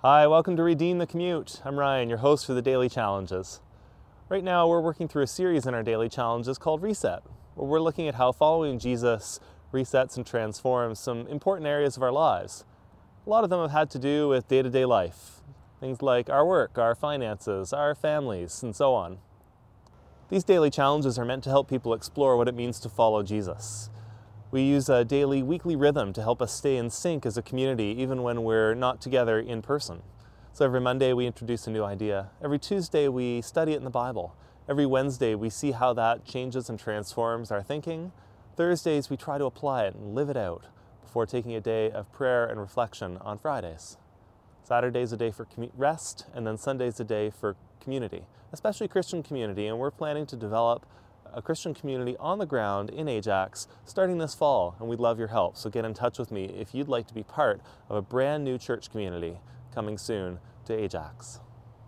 Hi, welcome to Redeem the Commute. I'm Ryan, your host for the Daily Challenges. Right now we're working through a series in our Daily Challenges called Reset, where we're looking at how following Jesus resets and transforms some important areas of our lives. A lot of them have had to do with day-to-day life, things like our work, our finances, our families, and so on. These daily challenges are meant to help people explore what it means to follow Jesus. We use a daily, weekly rhythm to help us stay in sync as a community, even when we're not together in person. So every Monday we introduce a new idea. Every Tuesday we study it in the Bible. Every Wednesday we see how that changes and transforms our thinking. Thursdays we try to apply it and live it out before taking a day of prayer and reflection on Fridays. Saturday's a day for rest, and then Sunday's a day for community, especially Christian community, and we're planning to develop a Christian community on the ground in Ajax starting this fall, and we'd love your help. So get in touch with me if you'd like to be part of a brand new church community coming soon to Ajax.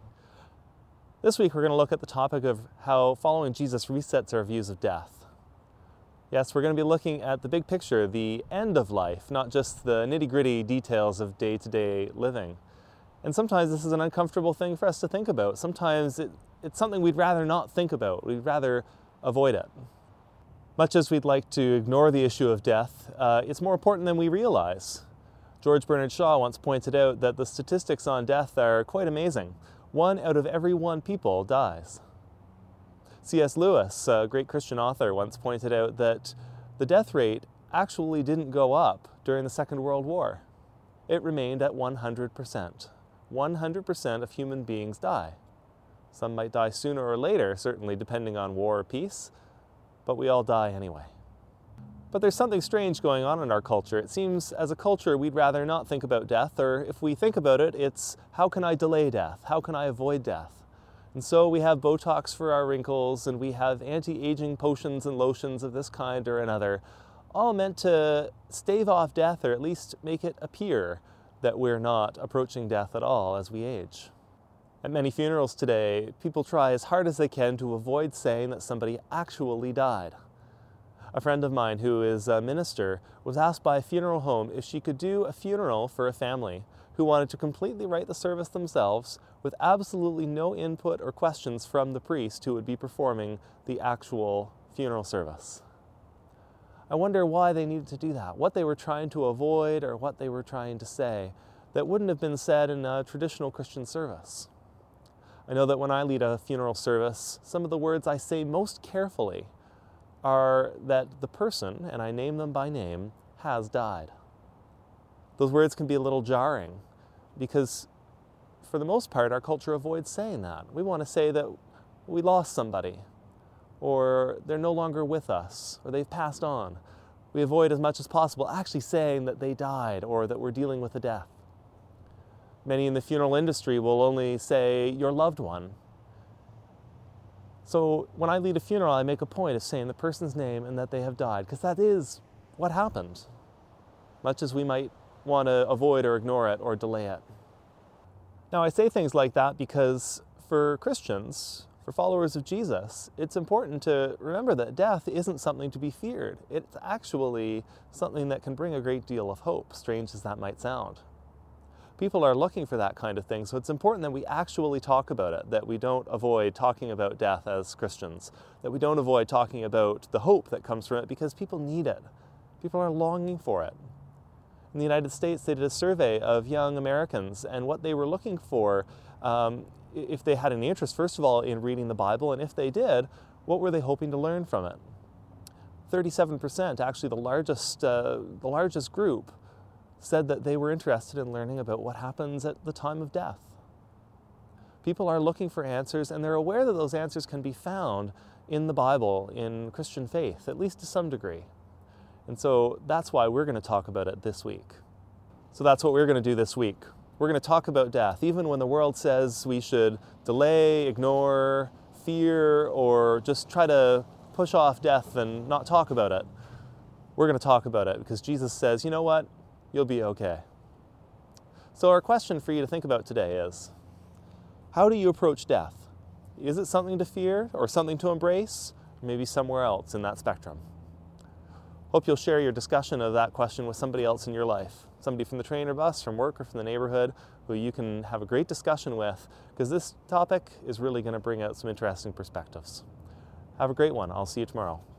This week we're going to look at the topic of how following Jesus resets our views of death. Yes, we're going to be looking at the big picture, the end of life, not just the nitty-gritty details of day-to-day living. And sometimes this is an uncomfortable thing for us to think about. Sometimes it's something we'd rather not think about. We'd rather avoid it. Much as we'd like to ignore the issue of death, it's more important than we realize. George Bernard Shaw once pointed out that the statistics on death are quite amazing. 1 out of every 1 people dies. C.S. Lewis, a great Christian author, once pointed out that the death rate actually didn't go up during the Second World War. It remained at 100%. 100% of human beings die. Some might die sooner or later, certainly depending on war or peace, but we all die anyway. But there's something strange going on in our culture. It seems as a culture we'd rather not think about death, or if we think about it, it's how can I delay death? How can I avoid death? And so we have Botox for our wrinkles, and we have anti-aging potions and lotions of this kind or another, all meant to stave off death, or at least make it appear that we're not approaching death at all as we age. At many funerals today, people try as hard as they can to avoid saying that somebody actually died. A friend of mine who is a minister was asked by a funeral home if she could do a funeral for a family who wanted to completely write the service themselves with absolutely no input or questions from the priest who would be performing the actual funeral service. I wonder why they needed to do that, what they were trying to avoid or what they were trying to say that wouldn't have been said in a traditional Christian service. I know that when I lead a funeral service, some of the words I say most carefully are that the person, and I name them by name, has died. Those words can be a little jarring because for the most part our culture avoids saying that. We want to say that we lost somebody, or they're no longer with us, or they've passed on. We avoid as much as possible actually saying that they died or that we're dealing with a death. Many in the funeral industry will only say, your loved one. So when I lead a funeral, I make a point of saying the person's name and that they have died, because that is what happened, much as we might want to avoid or ignore it or delay it. Now I say things like that because for Christians, for followers of Jesus, it's important to remember that death isn't something to be feared. It's actually something that can bring a great deal of hope, strange as that might sound. People are looking for that kind of thing, so it's important that we actually talk about it, that we don't avoid talking about death as Christians, that we don't avoid talking about the hope that comes from it, because people need it. People are longing for it. In the United States, they did a survey of young Americans, and what they were looking for, if they had any interest, first of all, in reading the Bible, and if they did, what were they hoping to learn from it? 37%, actually the largest group, said that they were interested in learning about what happens at the time of death. People are looking for answers, and they're aware that those answers can be found in the Bible, in Christian faith, at least to some degree. And so that's why we're going to talk about it this week. So that's what we're going to do this week. We're going to talk about death, even when the world says we should delay, ignore, fear, or just try to push off death and not talk about it. We're going to talk about it because Jesus says, you know what? You'll be okay. So our question for you to think about today is, how do you approach death? Is it something to fear or something to embrace? Or maybe somewhere else in that spectrum? Hope you'll share your discussion of that question with somebody else in your life, somebody from the train or bus, from work, or from the neighborhood, who you can have a great discussion with, because this topic is really going to bring out some interesting perspectives. Have a great one. I'll see you tomorrow.